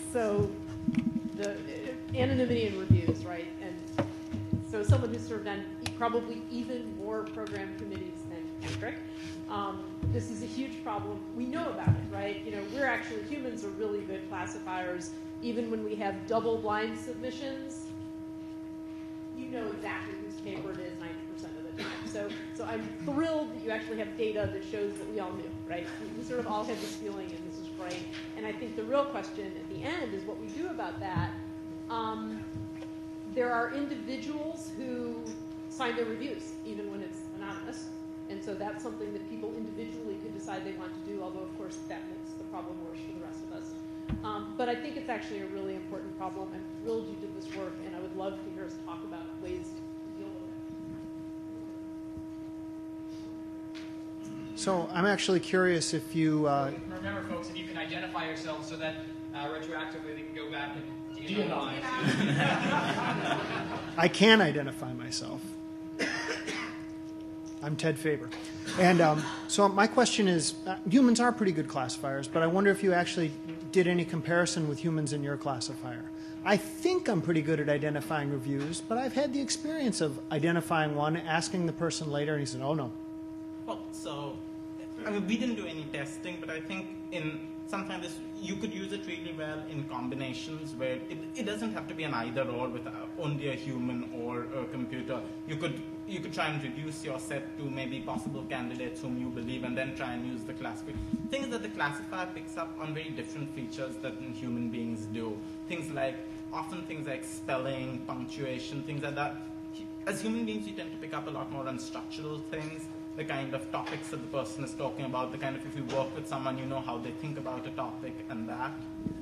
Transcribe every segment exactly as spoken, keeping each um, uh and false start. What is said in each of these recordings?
so the anonymity in reviews, right? And so someone who's served on probably even more program committees than Patrick, um, this is a huge problem. We know about it, right? You know, we're actually, humans are really good classifiers. Even when we have double-blind submissions, you know exactly whose paper it is ninety percent of the time. So, so I'm thrilled that you actually have data that shows that we all knew, right? We, we sort of all had this feeling, and this is great. And I think the real question at the end is what we do about that. Um, there are individuals who sign their reviews, even when it's anonymous. And so that's something that people individually could decide they want to do, although, of course, that makes the problem worse for the rest of us. Um, but I think it's actually a really important problem. I'm thrilled you did this work, and I would love to hear us talk about ways to deal with it. So I'm actually curious if you... Uh, Remember, folks, if you can identify yourself so that uh, retroactively they can go back and de-anonymize. I can identify myself. I'm Ted Faber. And um, so my question is, uh, humans are pretty good classifiers, but I wonder if you actually did any comparison with humans in your classifier. I think I'm pretty good at identifying reviews, but I've had the experience of identifying one, asking the person later, and he said, oh, no. Well, so, I mean, we didn't do any testing, but I think in sometimes this, you could use it really well in combinations where it, it doesn't have to be an either or with only a human or a computer. You could you could try and reduce your set to maybe possible candidates whom you believe and then try and use the classifier. Things that the classifier picks up on very different features that human beings do. Things like, often things like spelling, punctuation, things like that. As human beings, we tend to pick up a lot more on structural things, the kind of topics that the person is talking about, the kind of, if you work with someone, you know how they think about a topic and that.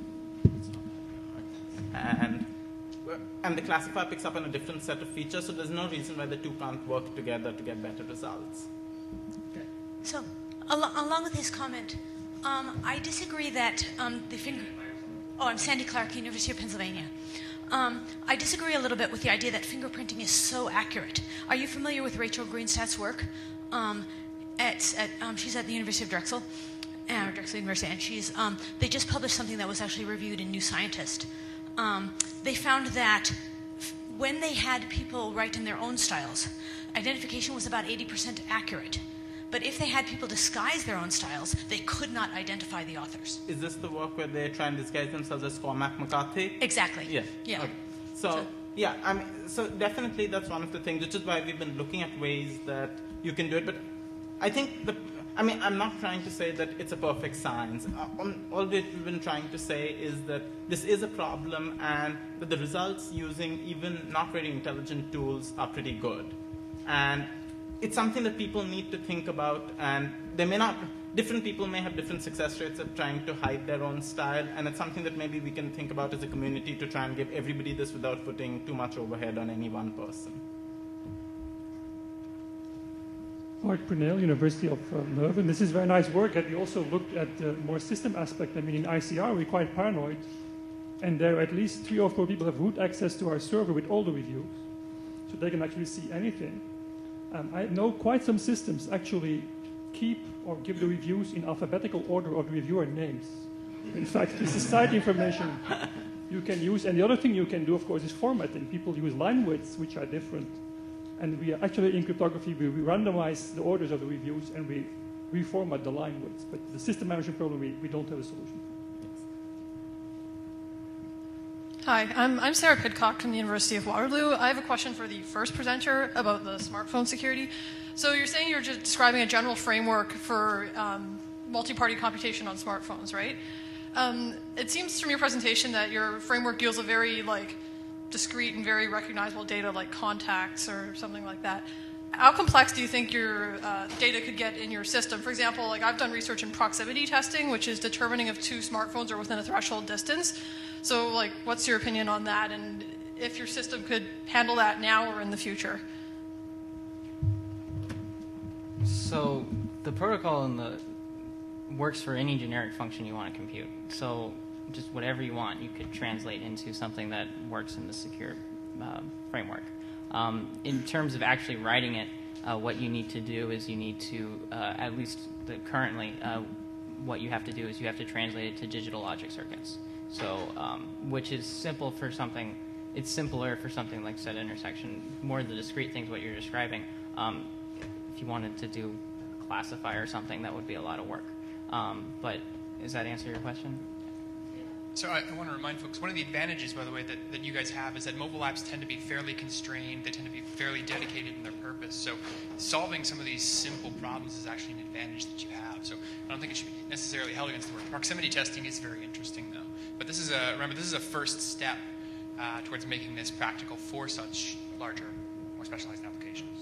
And, and the classifier picks up on a different set of features, so there's no reason why the two can't work together to get better results. Okay. So, al along with his comment, um, I disagree that um, the finger... Oh, I'm Sandy Clark, University of Pennsylvania. Um, I disagree a little bit with the idea that fingerprinting is so accurate. Are you familiar with Rachel Greenstadt's work? Um, at, at, um, she's at the University of Drexel, uh, Drexel University, and she's, um, they just published something that was actually reviewed in New Scientist. Um, they found that f when they had people write in their own styles, identification was about eighty percent accurate. But if they had people disguise their own styles, they could not identify the authors. Is this the work where they try and disguise themselves as Cormac McCarthy? Exactly. Yeah. Yeah. Okay. So, so, yeah, I mean, so definitely that's one of the things, which is why we've been looking at ways that you can do it. But I think, the, I mean, I'm not trying to say that it's a perfect science. Uh, all that we've been trying to say is that this is a problem and that the results using even not very intelligent tools are pretty good. And it's something that people need to think about, and they may not, different people may have different success rates of trying to hide their own style, and it's something that maybe we can think about as a community to try and give everybody this without putting too much overhead on any one person. Mark Brunel, University of uh, Leuven. This is very nice work, and we also looked at the more system aspect. I mean, in I C R, we're quite paranoid, and there are at least three or four people have root access to our server with all the reviews, so they can actually see anything. Um, I know quite some systems actually keep or give the reviews in alphabetical order of the reviewer names. In fact, this is site information you can use. And the other thing you can do, of course, is formatting. People use line widths, which are different. And we are actually, in cryptography, we, we randomize the orders of the reviews and we reformat the line widths. But the system management problem, we, we don't have a solution. Hi, I'm, I'm Sarah Pidcock from the University of Waterloo. I have a question for the first presenter about the smartphone security. So you're saying you're just describing a general framework for um, multi-party computation on smartphones, right? Um, it seems from your presentation that your framework deals with very like discrete and very recognizable data like contacts or something like that. How complex do you think your uh, data could get in your system? For example, like I've done research in proximity testing, which is determining if two smartphones are within a threshold distance. So, like, what's your opinion on that, and if your system could handle that now or in the future? So, the protocol in the works for any generic function you want to compute. So, just whatever you want, you could translate into something that works in the secure uh, framework. Um, in terms of actually writing it, uh, what you need to do is you need to, uh, at least the, currently, uh, what you have to do is you have to translate it to digital logic circuits. So, um, which is simple for something, it's simpler for something like set intersection, more the discrete things what you're describing. Um, if you wanted to do a classifier or something, that would be a lot of work. Um, but does that answer your question? So I, I want to remind folks, one of the advantages, by the way, that, that you guys have is that mobile apps tend to be fairly constrained. They tend to be fairly dedicated in their purpose. So solving some of these simple problems is actually an advantage that you have. So I don't think it should be necessarily held against the word. Proximity testing is very interesting, though. But this is a, remember, this is a first step uh, towards making this practical for such larger, more specialized applications.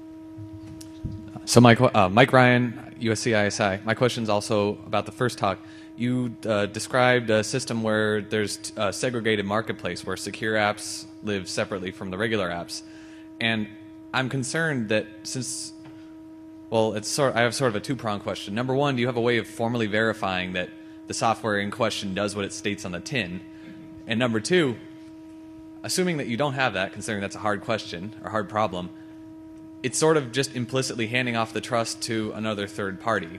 So Mike, uh, Mike Ryan, U S C I S I. My question is also about the first talk. You uh, described a system where there's a segregated marketplace where secure apps live separately from the regular apps. And I'm concerned that since, well, it's sort, I have sort of a two-pronged question. Number one, do you have a way of formally verifying that the software in question does what it states on the tin? And number two, assuming that you don't have that, considering that's a hard question or hard problem, it's sort of just implicitly handing off the trust to another third party.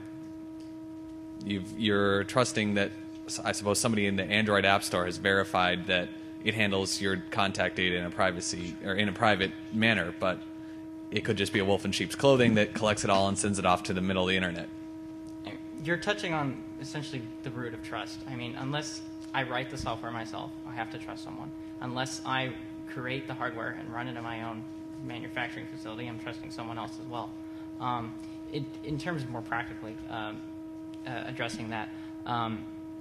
You've, you're trusting that, I suppose, somebody in the Android App Store has verified that it handles your contact data in a privacy or in a private manner, but it could just be a wolf in sheep's clothing that collects it all and sends it off to the middle of the internet. You're touching on essentially the root of trust. I mean, unless I write the software myself, I have to trust someone. Unless I create the hardware and run it in my own manufacturing facility, I'm trusting someone else as well. Um, it, in terms of more practically um, uh, addressing that, um,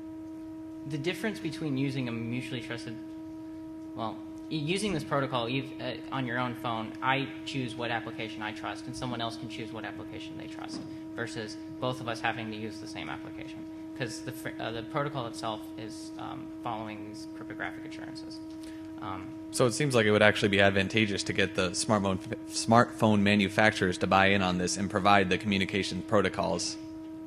the difference between using a mutually trusted, well, using this protocol you've, uh, on your own phone, I choose what application I trust, and someone else can choose what application they trust, versus both of us having to use the same application, because the, uh, the protocol itself is um, following these cryptographic assurances. Um, So it seems like it would actually be advantageous to get the smartphone, smartphone manufacturers to buy in on this and provide the communication protocols.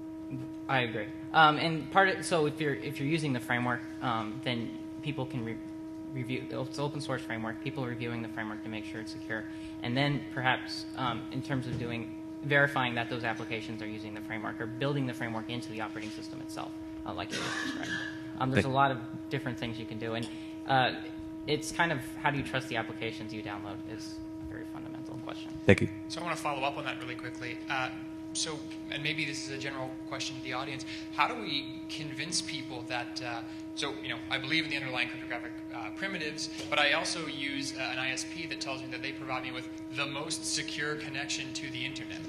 I agree. Um, and part of, so if you're if you're using the framework, um, then people can re review. It's an open source framework. People are reviewing the framework to make sure it's secure, and then perhaps um, in terms of doing verifying that those applications are using the framework or building the framework into the operating system itself, uh, like you just described. Um, there's a lot of different things you can do, and uh, it's kind of how do you trust the applications you download is a very fundamental question. Thank you. So I want to follow up on that really quickly. Uh, so, and maybe this is a general question to the audience, how do we convince people that, uh, so, you know, I believe in the underlying cryptographic uh, primitives, but I also use uh, an I S P that tells me that they provide me with the most secure connection to the internet.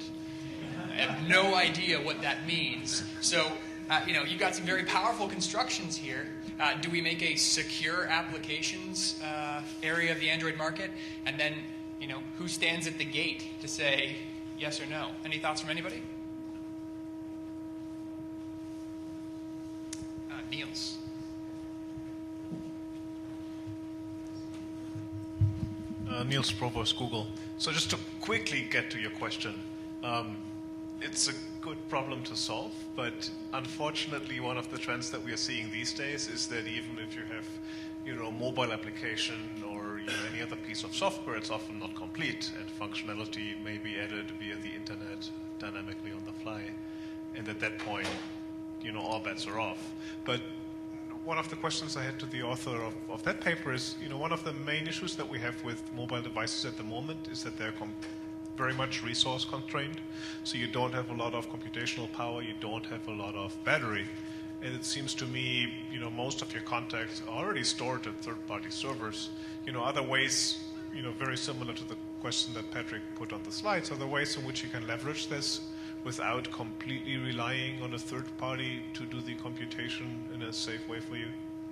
I have no idea what that means. So, uh, you know, you've got some very powerful constructions here. Uh, do we make a secure applications uh, area of the Android market? And then, you know, who stands at the gate to say yes or no? Any thoughts from anybody? Uh, Niels. Uh, Niels Provost, Google. So just to quickly get to your question, um, it's a good problem to solve, but unfortunately one of the trends that we are seeing these days is that even if you have, you know, a mobile application or, you know, any other piece of software, it's often not complete, and functionality may be added via the internet dynamically on the fly. And at that point, you know, all bets are off. But one of the questions I had to the author of, of that paper is, you know, one of the main issues that we have with mobile devices at the moment is that they're com very much resource constrained. So you don't have a lot of computational power, you don't have a lot of battery. And it seems to me, you know, most of your contacts are already stored at third-party servers. You know, other ways, you know, very similar to the question that Patrick put on the slides, are there ways in which you can leverage this without completely relying on a third party to do the computation in a safe way for you?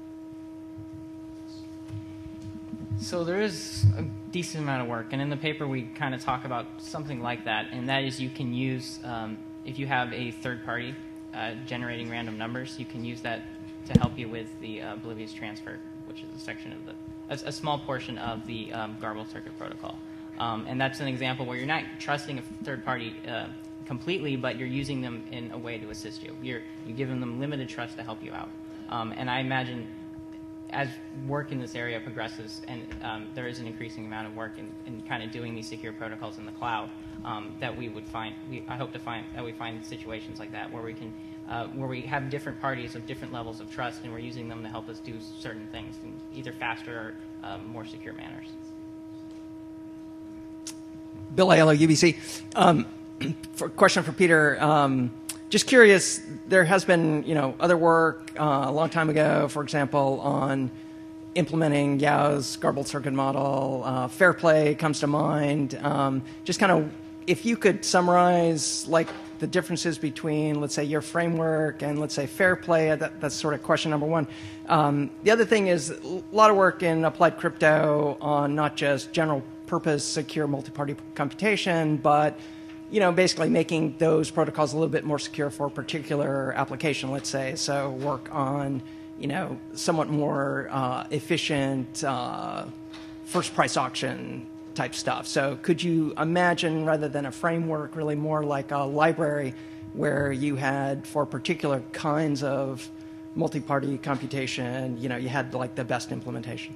So there is a decent amount of work, and in the paper we kind of talk about something like that, and that is you can use, um, if you have a third party uh, generating random numbers, you can use that to help you with the uh, oblivious transfer, which is a section of the, a, a small portion of the um, garbled circuit protocol. Um, and that's an example where you're not trusting a third party uh, completely, but you're using them in a way to assist you. You're, you're giving them limited trust to help you out. Um, and I imagine as work in this area progresses, and um, there is an increasing amount of work in, in kind of doing these secure protocols in the cloud, um, that we would find, we, I hope to find, that we find situations like that where we can uh, where we have different parties of different levels of trust, and we're using them to help us do certain things in either faster or uh, more secure manners. Bill Aiello, U B C. Um, for, question for Peter. Um, just curious, there has been, you know, other work uh, a long time ago, for example, on implementing Yao's garbled circuit model. Uh, fair play comes to mind. Um, just kind of, if you could summarize, like, the differences between, let's say, your framework and, let's say, fair play. That, that's sort of question number one. Um, the other thing is a lot of work in applied crypto on not just general purpose secure multi-party computation, but, you know, basically making those protocols a little bit more secure for a particular application, let's say. So work on, you know, somewhat more uh, efficient uh, first price auction type stuff. So could you imagine, rather than a framework, really more like a library where you had, for particular kinds of multi-party computation, you know, you had like the best implementation?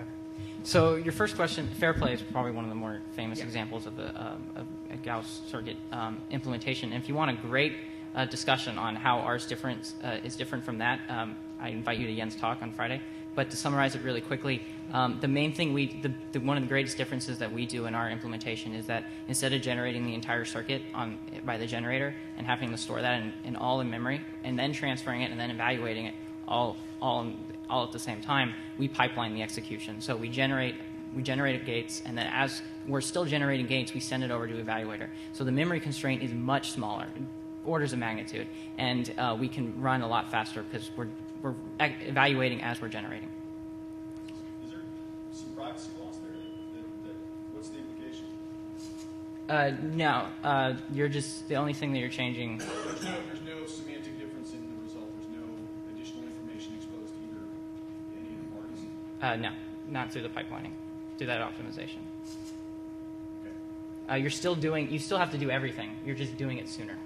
So your first question, fair play is probably one of the more famous yeah. examples of, the, um, of a Gauss circuit um, implementation. And if you want a great uh, discussion on how ours different, uh, is different from that, um, I invite you to Jens' talk on Friday. But to summarize it really quickly, um, the main thing we, the, the, one of the greatest differences that we do in our implementation is that instead of generating the entire circuit on by the generator and having to store that in, in all in memory and then transferring it and then evaluating it all all in, all at the same time, we pipeline the execution. So we generate we generate gates, and then as we're still generating gates, we send it over to evaluator. So the memory constraint is much smaller, orders of magnitude, and uh, we can run a lot faster because we're we're evaluating as we're generating. Is there some privacy loss there? That, that, what's the implication? Uh, no, uh, you're just the only thing that you're changing. There's no, there's no semantic difference in the result. There's no additional information exposed to either any of the parties. Uh, no, not through the pipelining, through that optimization. Okay. Uh, you're still doing. You still have to do everything. You're just doing it sooner.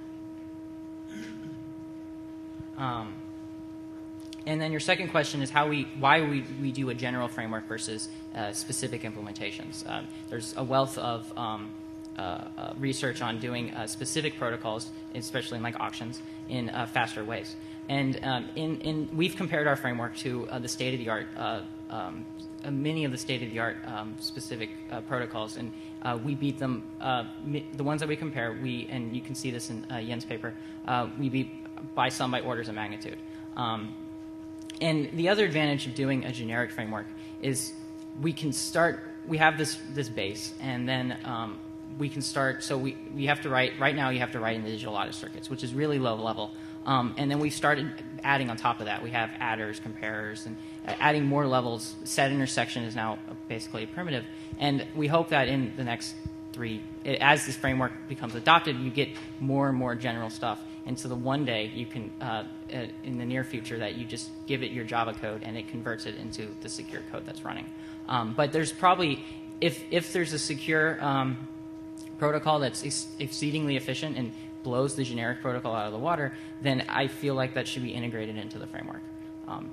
Um, and then your second question is how we, why we, we do a general framework versus uh, specific implementations. Um, there's a wealth of um, uh, uh, research on doing uh, specific protocols, especially in like auctions, in uh, faster ways. And um, in, in, we've compared our framework to uh, the state-of-the-art, uh, um, uh, many of the state-of-the-art um, specific uh, protocols, and uh, we beat them. Uh, the ones that we compare, we and you can see this in uh, Jens' paper. Uh, we beat by some by orders of magnitude. Um, and the other advantage of doing a generic framework is we can start. We have this this base, and then um, we can start. So we we have to write right now. You have to write in the digital lattice circuits, which is really low level. Um, and then we started adding on top of that. We have adders, comparers, and uh, adding more levels. Set intersection is now basically a primitive. And we hope that in the next three, it, as this framework becomes adopted, you get more and more general stuff. And so the one day you can, uh, uh, in the near future, that you just give it your Java code and it converts it into the secure code that's running. Um, but there's probably, if, if there's a secure um, protocol that's ex exceedingly efficient and blows the generic protocol out of the water, then I feel like that should be integrated into the framework. Um,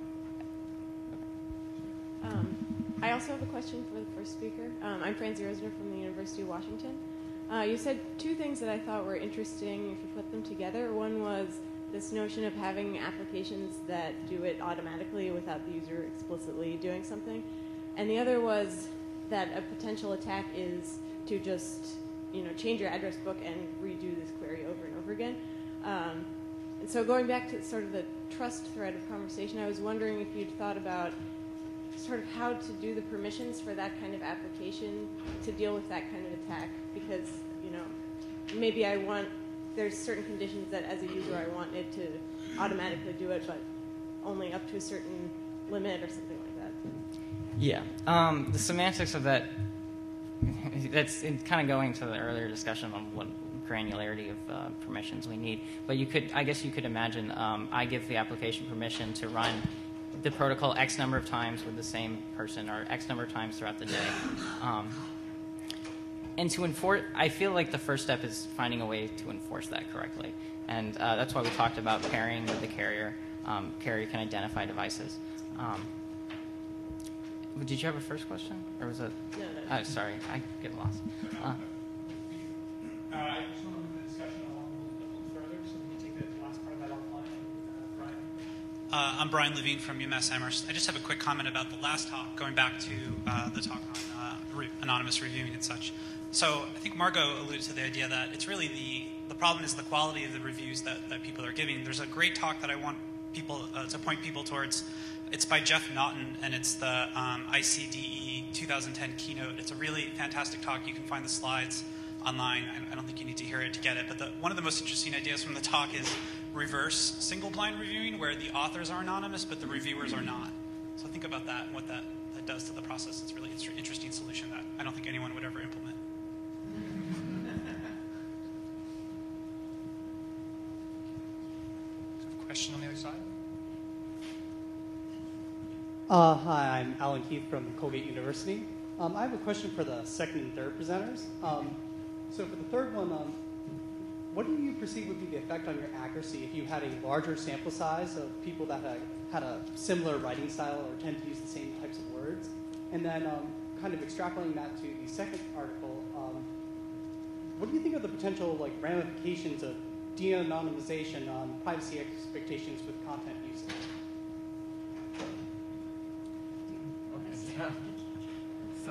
um, I also have a question for the first speaker. Um, I'm Francie Rosner from the University of Washington. Uh, you said two things that I thought were interesting if you put them together. One was this notion of having applications that do it automatically without the user explicitly doing something. And the other was that a potential attack is to just, you know, change your address book and redo this query over and over again. Um, and so going back to sort of the trust thread of conversation, I was wondering if you'd thought about sort of how to do the permissions for that kind of application to deal with that kind of attack, because, you know, maybe I want, there's certain conditions that as a user I want it to automatically do it, but only up to a certain limit or something like that. Yeah. Um, the semantics of that, that's kind of going to the earlier discussion on what granularity of uh, permissions we need. But you could, I guess you could imagine, um, I give the application permission to run the protocol X number of times with the same person or X number of times throughout the day. Um, and to enforce, I feel like the first step is finding a way to enforce that correctly. And uh, that's why we talked about pairing with the carrier. Um, carrier can identify devices. Um, did you have a first question? Or was it? No, no. Oh, sorry, I get lost. Uh, uh, I just want to move the discussion along a little further, so we can take the last part of that offline. Uh, I'm Brian Levine from UMass Amherst. I just have a quick comment about the last talk, going back to uh, the talk on uh, re anonymous reviewing and such. So I think Margot alluded to the idea that it's really the, the problem is the quality of the reviews that, that people are giving. There's a great talk that I want people uh, to point people towards. It's by Jeff Naughton, and it's the um, I C D E two thousand ten keynote. It's a really fantastic talk. You can find the slides online. I, I don't think you need to hear it to get it, but the, one of the most interesting ideas from the talk is reverse single-blind reviewing, where the authors are anonymous, but the reviewers are not. So think about that and what that, that does to the process. It's a really inter interesting solution that I don't think anyone would ever implement. Question on the other side? Uh, hi, I'm Alan Keith from Colgate University. Um, I have a question for the second and third presenters. Um, so for the third one, um, what do you perceive would be the effect on your accuracy if you had a larger sample size of people that had, had a similar writing style or tend to use the same types of words? And then um, kind of extrapolating that to the second article, um, what do you think of the potential like ramifications of de-anonymization on privacy expectations with content usage? Yeah. So,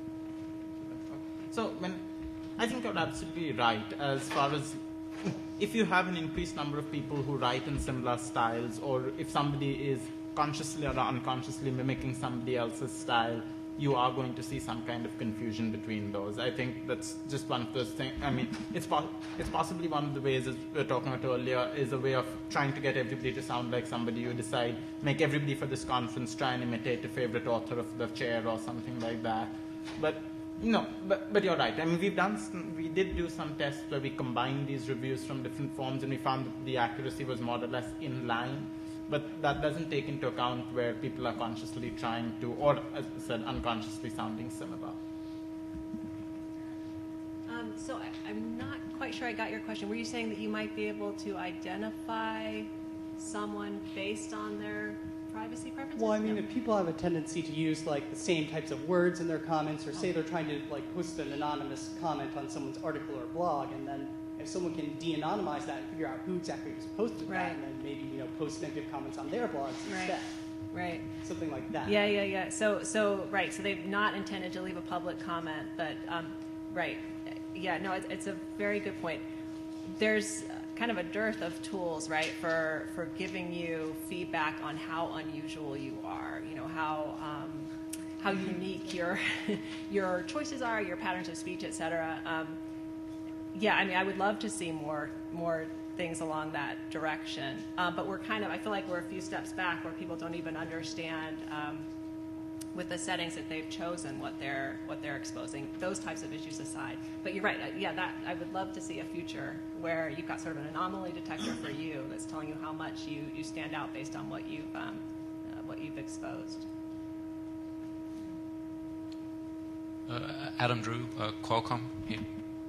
so when I think you're absolutely right as far as if you have an increased number of people who write in similar styles, or if somebody is consciously or unconsciously mimicking somebody else's style, you are going to see some kind of confusion between those. I think that's just one of those things. I mean, it's, po it's possibly one of the ways, as we were talking about earlier, is a way of trying to get everybody to sound like somebody. You decide, make everybody for this conference try and imitate a favorite author of the chair or something like that. But no, but, but you're right. I mean, we've done, some, we did do some tests where we combined these reviews from different forms, and we found that the accuracy was more or less in line. But that doesn't take into account where people are consciously trying to, or as I said, unconsciously sounding similar. Um, so I, I'm not quite sure I got your question. Were you saying that you might be able to identify someone based on their privacy preferences? Well, I mean, if people have a tendency to use like the same types of words in their comments, or say they're trying to like post an anonymous comment on someone's article or blog, and then if someone can de-anonymize that and figure out who exactly was posted right. that, and then maybe you know post negative comments on their blogs right. instead, right? Something like that. Yeah, yeah, yeah. So, so right. So they've not intended to leave a public comment, but um, right. Yeah, no, it's, it's a very good point. There's kind of a dearth of tools, right, for for giving you feedback on how unusual you are. You know how. Um, how unique your your choices are, your patterns of speech, et cetera. Um, Yeah, I mean, I would love to see more more things along that direction. Um, but we're kind of, I feel like we're a few steps back where people don't even understand um, with the settings that they've chosen what they're what they're exposing. Those types of issues aside, but you're right. Yeah, that I would love to see a future where you've got sort of an anomaly detector for you that's telling you how much you you stand out based on what you've um, uh, what you've exposed. Uh, Adam Drew, uh, Qualcomm here.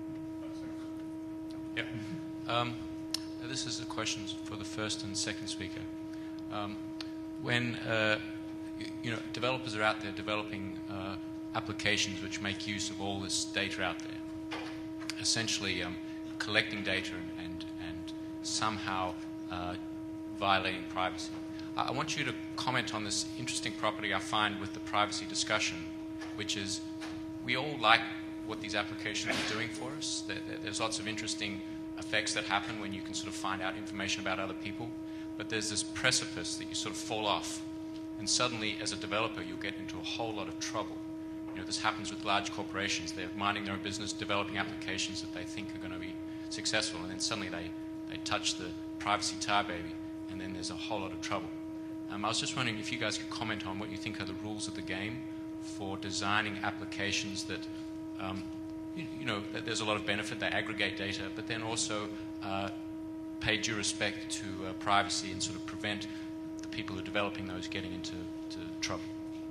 Yeah. Um, this is a question for the first and second speaker. Um, when uh, you, you know developers are out there developing uh, applications which make use of all this data out there, essentially um, collecting data and and, and somehow uh, violating privacy. I, I want you to comment on this interesting property I find with the privacy discussion, which is we all like what these applications are doing for us. There, there, there's lots of interesting effects that happen when you can sort of find out information about other people, but there's this precipice that you sort of fall off, and suddenly as a developer you'll get into a whole lot of trouble. You know, this happens with large corporations. They're minding their own business, developing applications that they think are going to be successful, and then suddenly they, they touch the privacy tar baby, and then there's a whole lot of trouble. Um, I was just wondering if you guys could comment on what you think are the rules of the game for designing applications that um, you, you know, there's a lot of benefit. They aggregate data, but then also uh, pay due respect to uh, privacy and sort of prevent the people who are developing those getting into to trouble.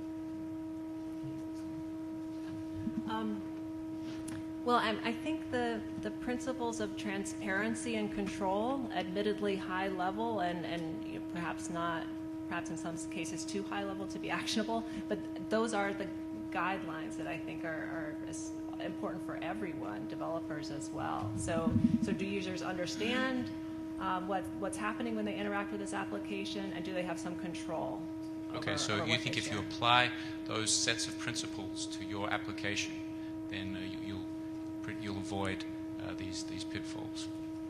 Um, well, I, I think the, the principles of transparency and control, admittedly high level and, and you know, perhaps not, perhaps in some cases too high level to be actionable, but those are the guidelines that I think are, are important for everyone, developers as well. So, so do users understand um, what, what's happening when they interact with this application, and do they have some control? Okay, over, so over you what think they if share? you apply those sets of principles to your application, then uh, you, you'll pr- you'll avoid uh, these these pitfalls.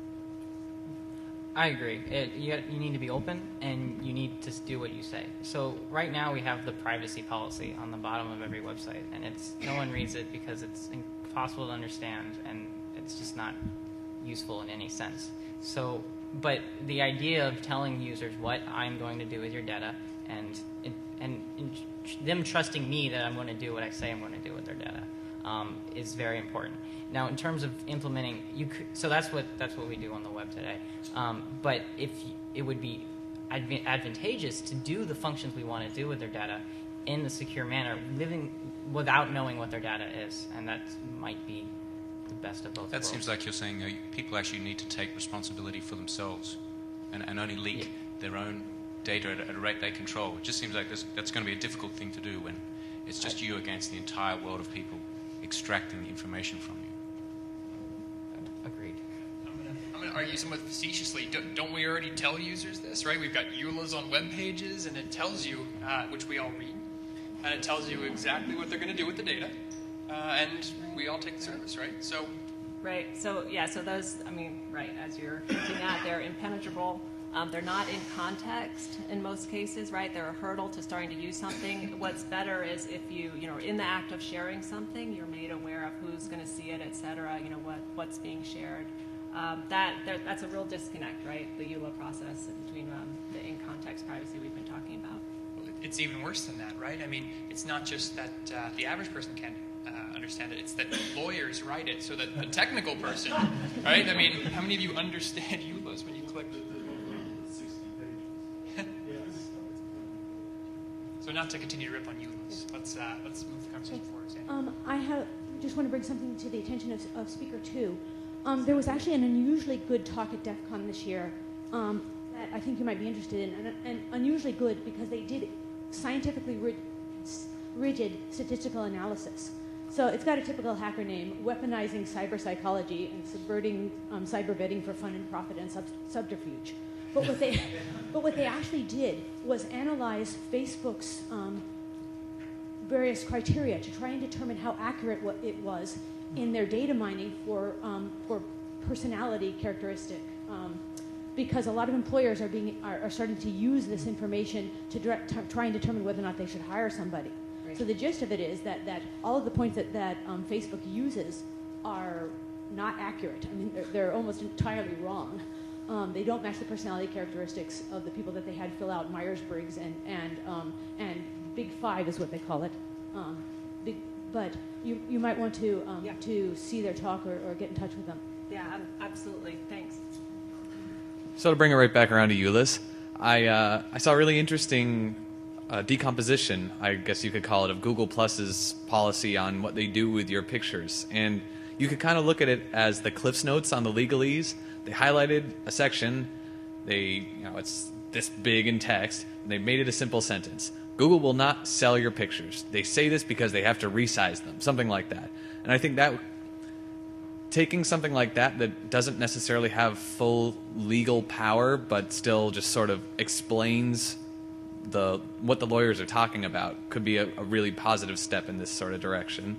I agree. It, you, you need to be open, and you need to do what you say. So right now we have the privacy policy on the bottom of every website, and it's no one reads it because it's impossible to understand, and it's just not useful in any sense. So, but the idea of telling users what I'm going to do with your data, and and, and them trusting me that I'm going to do what I say I'm going to do with their data, um, is very important. Now, in terms of implementing, you could, so that's what that's what we do on the web today. Um, but if it would be adv- advantageous to do the functions we want to do with their data in the secure manner, living without knowing what their data is, and that might be the best of both That worlds. seems like you're saying uh, people actually need to take responsibility for themselves, and, and only leak Yeah. their own data at, at a rate they control. It just seems like this, that's going to be a difficult thing to do when it's just you against the entire world of people extracting the information from you. Agreed. I'm going to argue somewhat facetiously. Don't, don't we already tell users this, right? We've got E U L As on web pages, and it tells you, uh, which we all read, and it tells you exactly what they're going to do with the data, uh, and we all take the service, right? So, Right. So yeah. So those. I mean, right. As you're hinting at, they're impenetrable. Um, they're not in context in most cases, right? They're a hurdle to starting to use something. What's better is if you, you know, in the act of sharing something, you're made aware of who's going to see it, et cetera. You know, what what's being shared. Um, that there, that's a real disconnect, right? The E U L A process between um, the in-context privacy we've been talking about. it's even worse than that, right? I mean, it's not just that uh, the average person can't uh, understand it, it's that lawyers write it so that the technical person, right? I mean, how many of you understand E U L As when you click? So not to continue to rip on E U L As, let's, uh, let's move the conversation forward. Sandy. Um, I have, just want to bring something to the attention of, of Speaker Two. Um, there was actually an unusually good talk at DEF CON this year um, that I think you might be interested in, and, and unusually good because they did scientifically rig, rigid statistical analysis. So it's got a typical hacker name, Weaponizing Cyber Psychology and Subverting um, Cyber Vetting for Fun and Profit and sub Subterfuge. But what they, but what they actually did was analyze Facebook's um, various criteria to try and determine how accurate what it was in their data mining for um, for personality characteristic. Um, because a lot of employers are being are, are starting to use this information to direct, try and determine whether or not they should hire somebody. Right. So the gist of it is that that all of the points that that um, Facebook uses are not accurate. I mean, they're, they're almost entirely wrong. Um, they don't match the personality characteristics of the people that they had fill out Myers-Briggs and and um, and Big Five is what they call it. Um, big, but you you might want to um, yeah. to see their talk or, or get in touch with them. Yeah, absolutely. Thanks. So to bring it right back around to E U L As, I uh, I saw a really interesting uh, decomposition, I guess you could call it, of Google Plus's policy on what they do with your pictures, and you could kind of look at it as the Cliff's Notes on the legalese. They highlighted a section, they, you know, it's this big in text, and they made it a simple sentence. Google will not sell your pictures. They say this because they have to resize them, something like that. And I think that taking something like that that doesn't necessarily have full legal power, but still just sort of explains the what the lawyers are talking about, could be a, a really positive step in this sort of direction.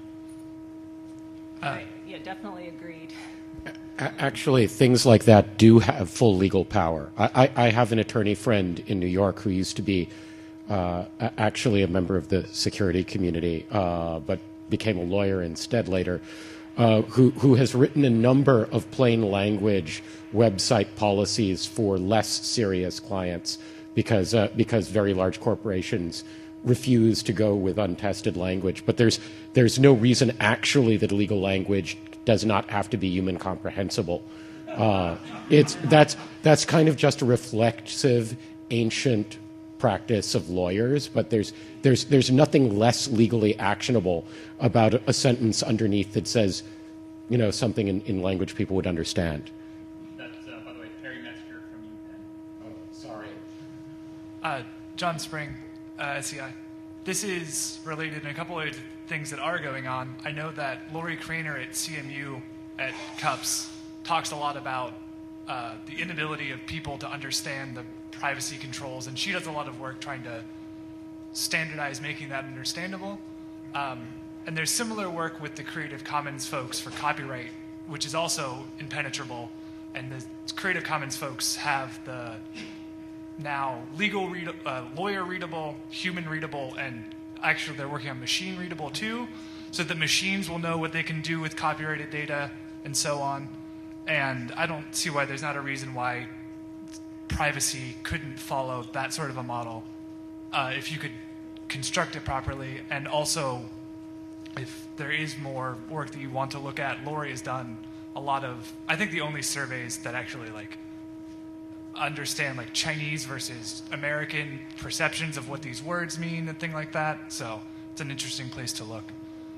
Uh, right. Yeah, definitely agreed. Actually, things like that do have full legal power. I, I, I have an attorney friend in New York who used to be uh, actually a member of the security community, uh, but became a lawyer instead later, uh, who, who has written a number of plain language website policies for less serious clients because, uh, because very large corporations refuse to go with untested language. But there's, there's no reason actually that legal language does not have to be human comprehensible. Uh, it's, that's, that's kind of just a reflexive, ancient practice of lawyers, but there's, there's, there's nothing less legally actionable about a, a sentence underneath that says, you know, something in, in language people would understand. That's, uh, by the way, Perry Metzger from UPenn. Oh, sorry. Uh, John Spring, uh, S E I. This is related in a couple of things that are going on. I know that Lori Craner at C M U at CUPS talks a lot about uh, the inability of people to understand the privacy controls, and she does a lot of work trying to standardize making that understandable. Um, and there's similar work with the Creative Commons folks for copyright, which is also impenetrable. And the Creative Commons folks have the now legal, read, uh, lawyer readable, human readable, and actually they're working on machine readable too, so that machines will know what they can do with copyrighted data and so on. And I don't see why there's not a reason why privacy couldn't follow that sort of a model uh, if you could construct it properly. And also, if there is more work that you want to look at, Lori has done a lot of, I think the only surveys that actually like understand like Chinese versus American perceptions of what these words mean and things like that. So it's an interesting place to look.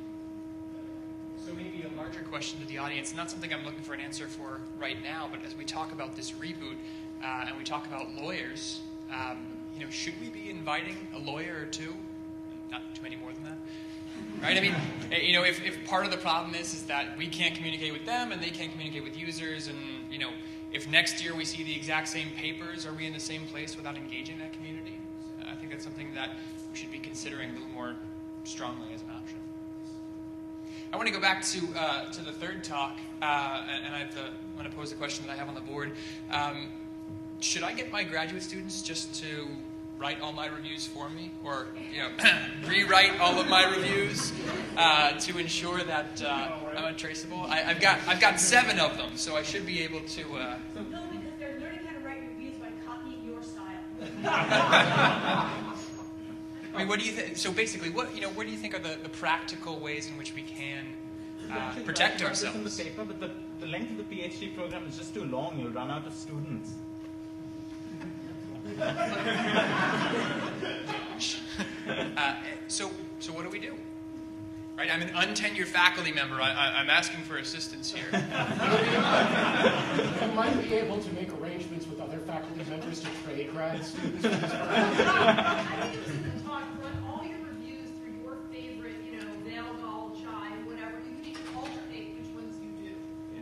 So maybe a larger question to the audience, not something I'm looking for an answer for right now, but as we talk about this reboot uh, and we talk about lawyers, um, you know, should we be inviting a lawyer or two? Not too many more than that. Right? I mean, you know, if, if part of the problem is is that we can't communicate with them and they can't communicate with users, and, you know, if next year we see the exact same papers, are we in the same place without engaging that community? I think that's something that we should be considering a little more strongly as an option. I want to go back to uh, to the third talk, uh, and I've, uh, I'm going to pose a question that I have on the board. Um, should I get my graduate students just to write all my reviews for me, or you know, rewrite all of my reviews uh, to ensure that uh, I'm untraceable? I, I've got I've got seven of them, so I should be able to. Uh, No, because they're learning how to write reviews by copying your style. I mean, what do you think? So basically, what you know, what do you think are the, the practical ways in which we can uh, protect ourselves? In the paper, but the, the length of the PhD program is just too long. You'll run out of students. uh, so, so what do we do? Right, I'm an untenured faculty member. I, I, I'm asking for assistance here. I might be able to make arrangements with other faculty members to trade grad students. For this I think this is the talk. Run all your reviews through your favorite, you know, Nail Doll, Chive, whatever. You can even alternate which ones you do.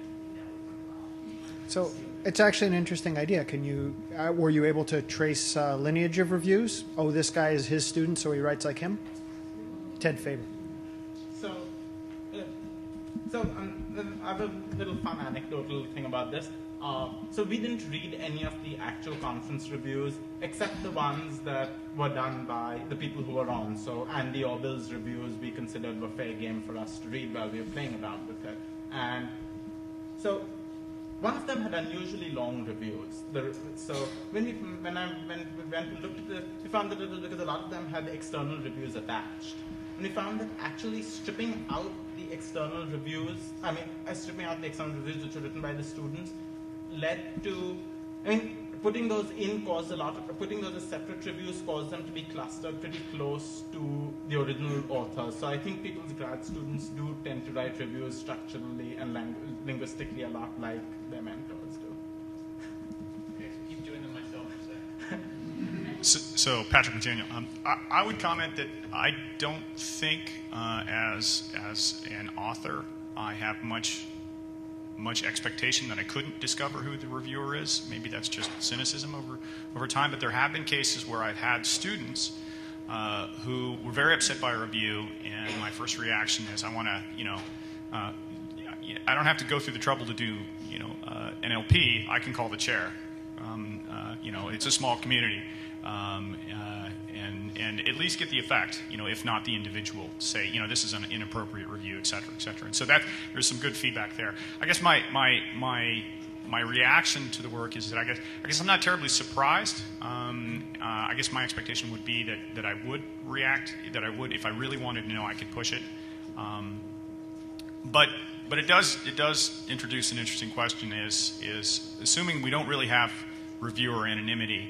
So it's actually an interesting idea. Can you, uh, were you able to trace uh, lineage of reviews? Oh, this guy is his student, so he writes like him? Ted Faber. So, uh, so um, I have a little fun anecdotal thing about this. Uh, so we didn't read any of the actual conference reviews, except the ones that were done by the people who were on. So Andy Orbill's reviews we considered were fair game for us to read while we were playing around with it. And so one of them had unusually long reviews. The, so when we when I when we went and looked at the, we found that it was because a lot of them had external reviews attached. And we found that actually stripping out the external reviews, I mean, uh, stripping out the external reviews which were written by the students, led to, I mean, putting those in caused a lot of, putting those as separate reviews caused them to be clustered pretty close to the original authors. So I think people's grad students do tend to write reviews structurally and ling linguistically a lot like their mentors do. Okay, so keep doing them myself for a second. So, so Patrick McDaniel, um, I, I would comment that I don't think, uh, as as an author, I have much much expectation that I couldn't discover who the reviewer is. Maybe that's just cynicism over over time. But there have been cases where I've had students uh, who were very upset by a review, and my first reaction is, I want to, you know, uh, I don't have to go through the trouble to do, you know, uh, an L P. I can call the chair. Um, uh, you know, it's a small community. Um, uh, and, and at least get the effect, you know, if not the individual, say, you know, this is an inappropriate review, et cetera, et cetera. And so that, there's some good feedback there. I guess my, my, my, my reaction to the work is that I guess, I guess I'm not terribly surprised. Um, uh, I guess my expectation would be that, that I would react, that I would, if I really wanted to know, I could push it. Um, but, but it does, it does introduce an interesting question is, is assuming we don't really have reviewer anonymity,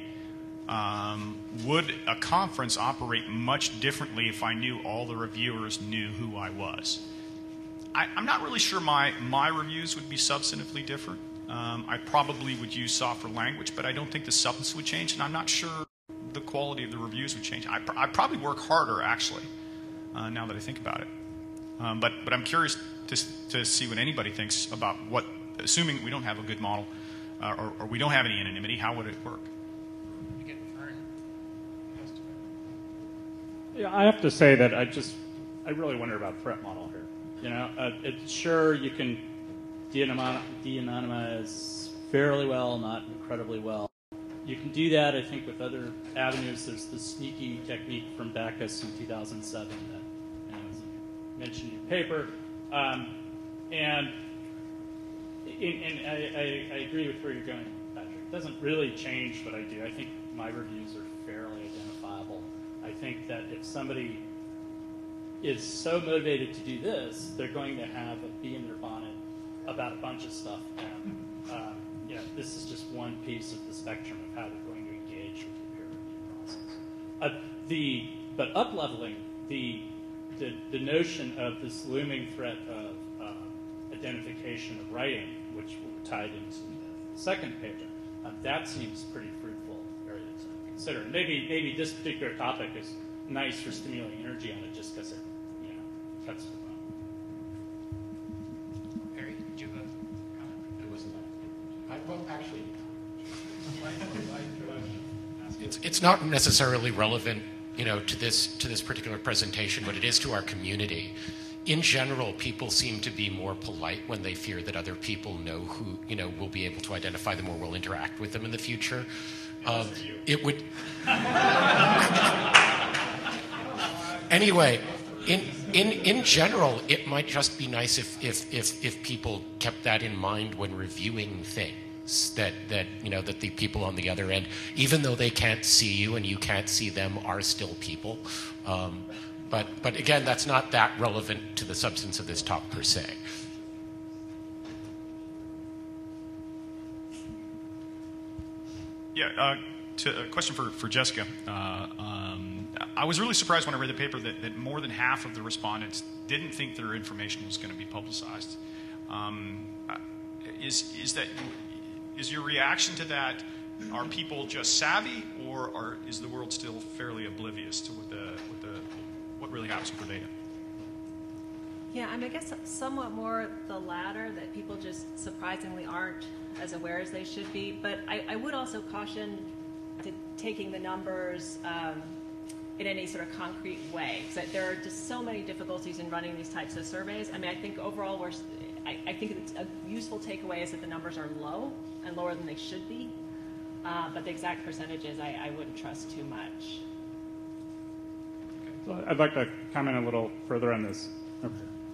Um, would a conference operate much differently if I knew all the reviewers knew who I was? I, I'm not really sure my, my reviews would be substantively different. Um, I probably would use softer language, but I don't think the substance would change, and I'm not sure the quality of the reviews would change. I, I'd probably work harder, actually, uh, now that I think about it. Um, but, but I'm curious to, to see what anybody thinks about what, assuming we don't have a good model, uh, or, or we don't have any anonymity, how would it work? Yeah, I have to say that I just, I really wonder about threat model here. You know, uh, it's sure you can de-anonymize, de-anonymize fairly well, not incredibly well. You can do that, I think, with other avenues. There's the sneaky technique from Bacchus in two thousand seven that, you know, as you mentioned in your paper. Um, and in, and I, I, I agree with where you're going, Patrick. It doesn't really change what I do. I think my reviews are fairly identifiable. I think that if somebody is so motivated to do this, they're going to have a bee in their bonnet about a bunch of stuff. And, um, you know, this is just one piece of the spectrum of how they're going to engage with the peer review process. Uh, the, but up-leveling the, the, the notion of this looming threat of uh, identification of writing, which were tied into the second paper, uh, that seems pretty fruitful area to consider. And maybe, maybe this particular topic is nice for stimulating energy on it just because it, you know, cuts the bone. Perry, did you have a comment? It wasn't that. I, well, actually, it's it's not necessarily relevant, you know, to this to this particular presentation, but it is to our community. In general, people seem to be more polite when they fear that other people know who, you know, will be able to identify them or will interact with them in the future. Um, it would. Anyway, in in in general, it might just be nice if if if if people kept that in mind when reviewing things. That that you know that the people on the other end, even though they can't see you and you can't see them, are still people. Um, but but again, that's not that relevant to the substance of this talk per se. Yeah, uh, to, a question for, for Jessica. Uh, um, I was really surprised when I read the paper that, that more than half of the respondents didn't think their information was going to be publicized. Um, is, is, that, is your reaction to that, are people just savvy, or are, is the world still fairly oblivious to what, the, what, the, what really happens with the data? Yeah, I mean, I guess somewhat more the latter, that people just surprisingly aren't as aware as they should be. But I, I would also caution to taking the numbers um, in any sort of concrete way, because there are just so many difficulties in running these types of surveys. I mean, I think overall, we're, I, I think it's a useful takeaway is that the numbers are low and lower than they should be. Uh, but the exact percentages, I, I wouldn't trust too much. So I'd like to comment a little further on this. Okay.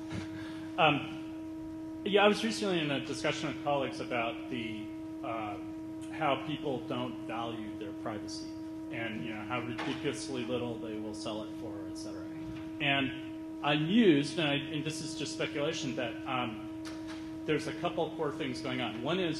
Um, yeah, I was recently in a discussion with colleagues about the uh, how people don't value their privacy, and you know how ridiculously little they will sell it for, et cetera. And I mused, and, I, and this is just speculation, that um, there's a couple core things going on. One is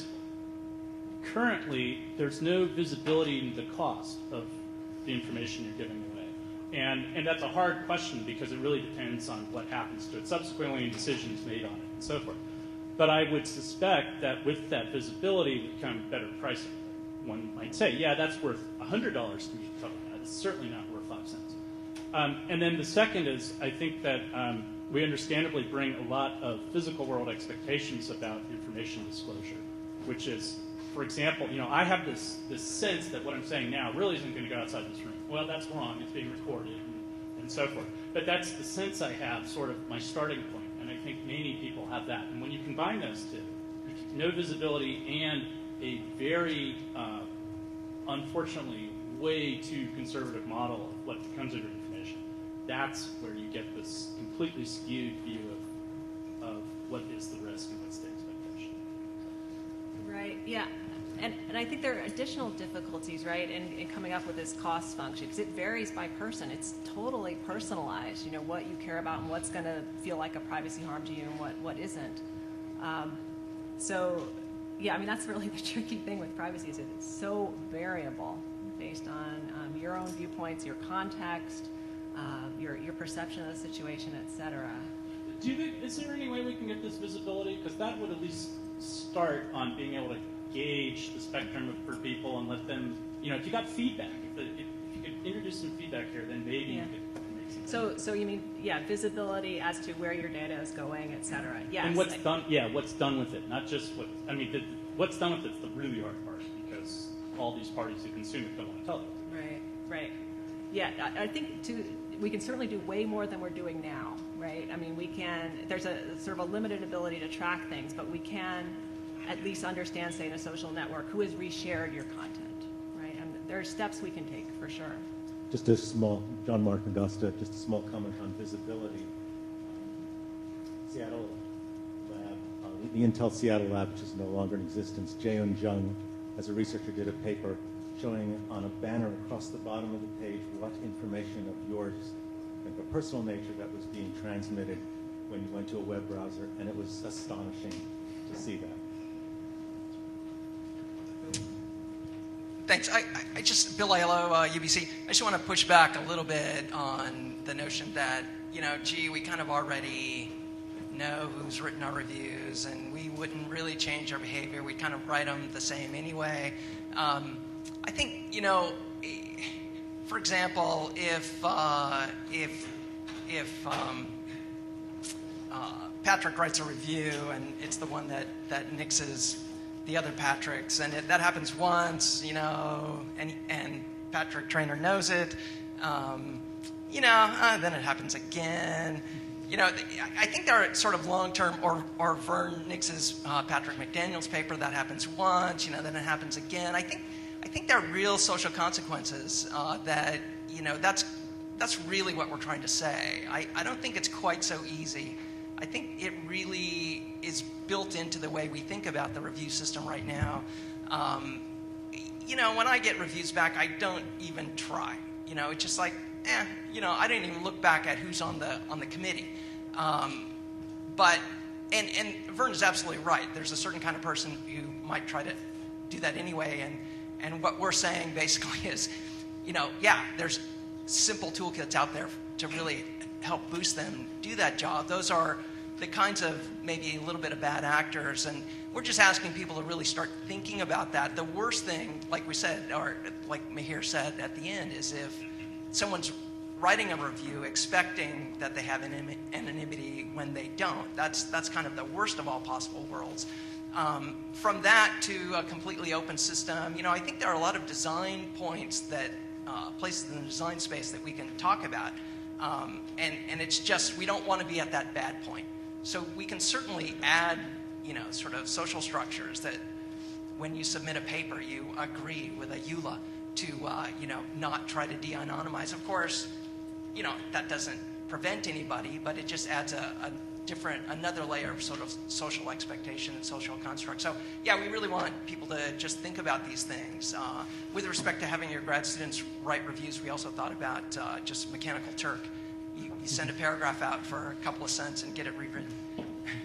currently there's no visibility into the cost of the information you're giving away. And, and that's a hard question because it really depends on what happens to it subsequently and decisions made on it and so forth. But I would suspect that with that visibility would come better pricing. One might say, yeah, that's worth one hundred dollars to me to cover that. It's certainly not worth five cents. Um, and then the second is I think that um, we understandably bring a lot of physical world expectations about information disclosure, which is, for example, you know, I have this, this sense that what I'm saying now really isn't going to go outside this room. Well, that's wrong. It's being recorded and, and so forth. But that's the sense I have, sort of my starting point. And I think many people have that. And when you combine those two, no visibility and a very, uh, unfortunately, way too conservative model of what becomes of your information, that's where you get this completely skewed view of, of what is the risk and what's the expectation. Right, yeah. And, and I think there are additional difficulties, right, in, in coming up with this cost function, because it varies by person. It's totally personalized, you know, what you care about and what's going to feel like a privacy harm to you and what, what isn't. Um, so, yeah, I mean, that's really the tricky thing with privacy is it's so variable based on um, your own viewpoints, your context, uh, your, your perception of the situation, et cetera. Do you think, is there any way we can get this visibility? Because that would at least start on being able to gauge the spectrum of, for people and let them, you know, if you got feedback, if, the, if, if you could introduce some feedback here, then maybe yeah. you could make So, so you mean, yeah, visibility as to where your data is going, et cetera. Yes. And what's done, yeah, what's done with it, not just what, I mean, the, what's done with it's the really hard part, because all these parties who consume it don't want to tell you. Right, right. Yeah, I, I think to, we can certainly do way more than we're doing now, right? I mean, we can, there's a sort of a limited ability to track things, but we can at least understand, say, in a social network, who has reshared your content, right? And there are steps we can take, for sure. Just a small, John Mark Augusta, just a small comment on visibility. Seattle lab, uh, the Intel Seattle lab, which is no longer in existence, Jaeun Jung, as a researcher, did a paper showing on a banner across the bottom of the page what information of yours, of a personal nature, that was being transmitted when you went to a web browser, and it was astonishing to see that. Thanks. I, I, I just, Bill Aiello, uh, U B C. I just want to push back a little bit on the notion that, you know, gee, we kind of already know who's written our reviews, and we wouldn't really change our behavior. We kind of write them the same anyway. Um, I think, you know, for example, if uh, if if um, uh, Patrick writes a review and it's the one that that nixes the other Patricks, and it, that happens once, you know, and and Patrick Traynor knows it, um, you know, uh, then it happens again. You know, I think there are sort of long-term, or or Vern nixes uh, Patrick McDaniel's paper, that happens once, you know, then it happens again. I think I think there are real social consequences uh, that, you know, that's that's really what we're trying to say. I, I don't think it's quite so easy. I think it really is built into the way we think about the review system right now. Um, you know, when I get reviews back, I don't even try. You know, it's just like, eh, you know, I didn't even look back at who's on the on the committee. Um, but, and, and Vern is absolutely right. There's a certain kind of person who might try to do that anyway. And, and what we're saying basically is, you know, yeah, there's simple toolkits out there to really help boost them do that job. Those are the kinds of maybe a little bit of bad actors, and we're just asking people to really start thinking about that. The worst thing, like we said, or like Mihir said at the end, is if someone's writing a review expecting that they have anonymity when they don't. That's that's kind of the worst of all possible worlds. Um, from that to a completely open system, you know, I think there are a lot of design points that uh, places in the design space that we can talk about. Um, and, and it's just, we don't want to be at that bad point. So we can certainly add, you know, sort of social structures that when you submit a paper, you agree with a E U L A to, uh, you know, not try to de-anonymize. Of course, you know, that doesn't prevent anybody, but it just adds a, a different, another layer of sort of social expectation and social construct. So yeah, we really want people to just think about these things. Uh, with respect to having your grad students write reviews, we also thought about uh, just Mechanical Turk. You, you send a paragraph out for a couple of cents and get it rewritten. All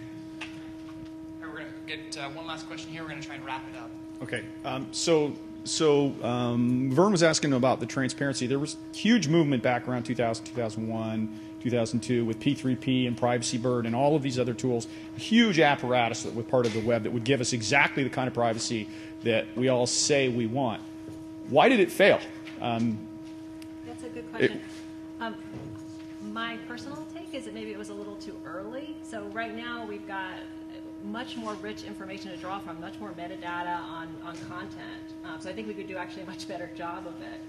right, we're going to get uh, one last question here. We're going to try and wrap it up. Okay, um, so so um, Vern was asking about the transparency. There was huge movement back around two thousand, two thousand one, two thousand two with P three P and PrivacyBird and all of these other tools. A huge apparatus that was part of the web that would give us exactly the kind of privacy that we all say we want. Why did it fail? Um, That's a good question. It, um, my personal take is that maybe it was a little too early. So right now we've got much more rich information to draw from, much more metadata on, on content. Um, so I think we could do actually a much better job of it.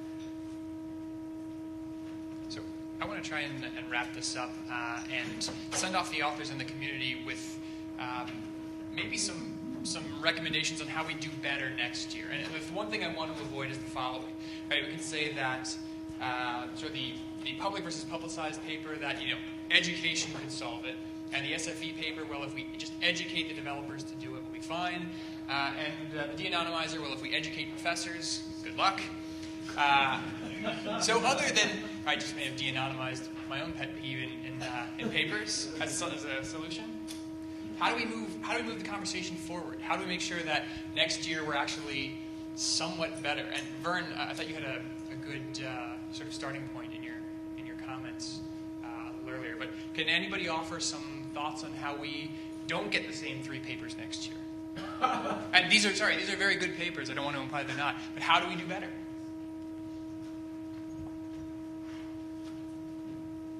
So I want to try and, and wrap this up uh, and send off the authors in the community with um, maybe some some recommendations on how we do better next year. And if one thing I want to avoid is the following. Right, we can say that uh, sort of the, the public versus publicized paper, that, you know, education could solve it. And the S F E paper, well, if we just educate the developers to do it, we'll be fine. Uh, and uh, the de-anonymizer, well, if we educate professors, good luck. Uh, so other than, I just may have de-anonymized my own pet peeve in, in, uh, in papers as a, as a solution. How do we move? How do we move the conversation forward? How do we make sure that next year we're actually somewhat better? And Vern, uh, I thought you had a, a good uh, sort of starting point in your in your comments uh, a little earlier. But can anybody offer some thoughts on how we don't get the same three papers next year? And these are sorry, these are very good papers. I don't want to imply they're not. But how do we do better?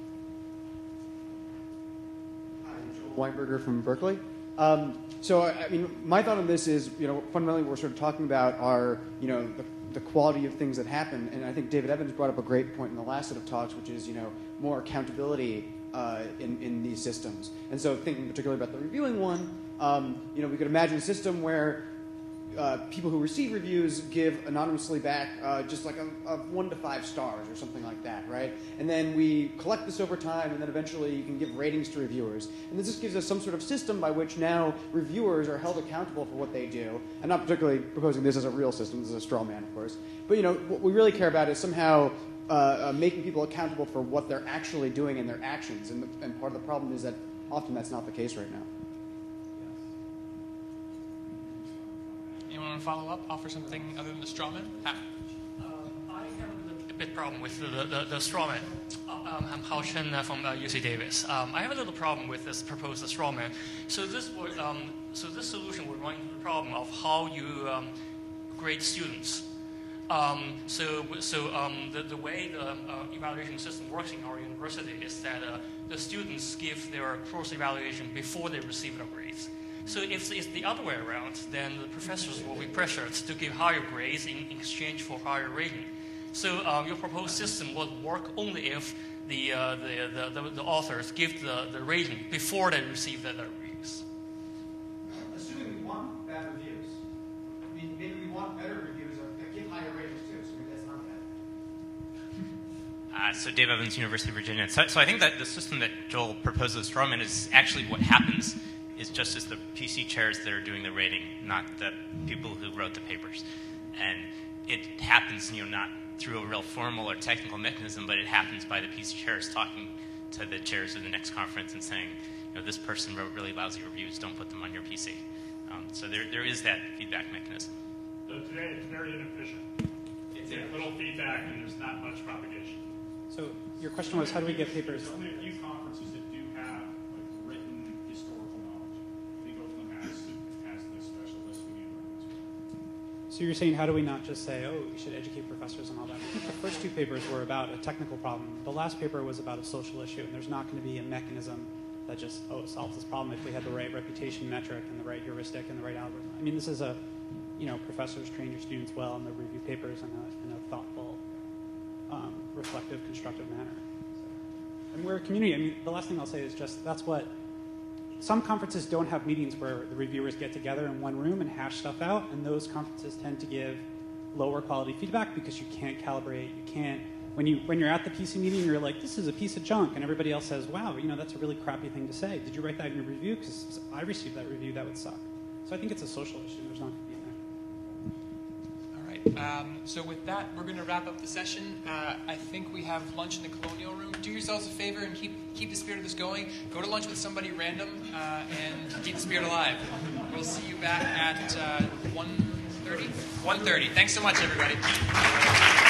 Weinberger from Berkeley. Um, so, I mean, my thought on this is, you know, fundamentally what we're sort of talking about are, you know, the, the quality of things that happen. And I think David Evans brought up a great point in the last set of talks, which is, you know, more accountability uh, in, in these systems. And so thinking particularly about the reviewing one, um, you know, we could imagine a system where Uh, people who receive reviews give anonymously back uh, just like a, a one to five stars or something like that, right? And then we collect this over time, and then eventually you can give ratings to reviewers. And this just gives us some sort of system by which now reviewers are held accountable for what they do. I'm not particularly proposing this as a real system. This is a straw man, of course. But, you know, what we really care about is somehow uh, uh, making people accountable for what they're actually doing in their actions. And, the, and part of the problem is that often that's not the case right now. Anyone want to follow up? Offer something other than the straw man? Ah. Uh, I have a, little, a bit problem with the, the, the straw man. Um, I'm Hao Chen uh, from uh, U C Davis. Um, I have a little problem with this proposed straw man. So this would, um, so this solution would run into the problem of how you um, grade students. Um, so so um, the, the way the uh, evaluation system works in our university is that uh, the students give their course evaluation before they receive their grades. So if it's the other way around, then the professors will be pressured to give higher grades in exchange for higher rating. So um, your proposed system would work only if the, uh, the, the, the, the authors give the, the rating before they receive their reviews. Assuming we want bad reviews. I mean, maybe we want better reviews that give higher ratings too, so maybe that's not bad. Uh, so Dave Evans, University of Virginia. So, so I think that the system that Joel proposes, Strawman, is actually what happens is just as the P C chairs that are doing the rating, not the people who wrote the papers. And it happens, you know, not through a real formal or technical mechanism, but it happens by the P C chairs talking to the chairs of the next conference and saying, you know, this person wrote really lousy reviews, don't put them on your P C. Um, so there, there is that feedback mechanism. So today it's very inefficient. It's a little feedback and there's not much propagation. So your question was, how do we get papers? There's only a few conferences that do have like written historical knowledge. I think Oakland has, has this special list we need to learn. So you're saying, how do we not just say, oh, we should educate professors and all that? I think the first two papers were about a technical problem. The last paper was about a social issue, and there's not going to be a mechanism that just, oh, it solves this problem if we had the right reputation metric and the right heuristic and the right algorithm. I mean, this is a, you know, professors train your students well and they review papers in a, in a thoughtful, um, reflective, constructive manner. So, and we're a community. I mean, the last thing I'll say is just that's what some conferences don't have meetings where the reviewers get together in one room and hash stuff out, and those conferences tend to give lower quality feedback because you can't calibrate, you can't, when, you, when you're at the P C meeting, you're like, this is a piece of junk, and everybody else says, wow, you know, that's a really crappy thing to say. Did you write that in your review? Because I received that review, that would suck. So I think it's a social issue. There's not going to be All right. Um, so with that, we're going to wrap up the session. Uh, I think we have lunch in the Colonial Room. Do yourselves a favor and keep keep the spirit of this going. Go to lunch with somebody random uh, and keep the spirit alive. We'll see you back at uh, one thirty? one thirty. Thanks so much, everybody.